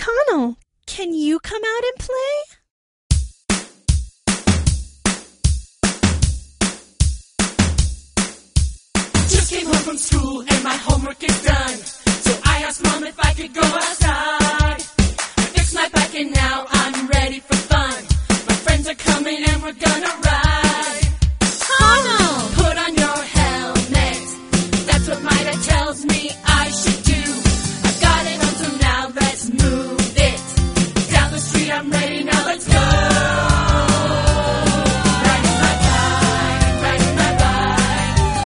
Connell, can you come out and play? Just came home from school and my homework is done. So I asked Mom if I could go outside. I fixed my bike and now I'm ready for fun. My friends are coming and we're gonna ride.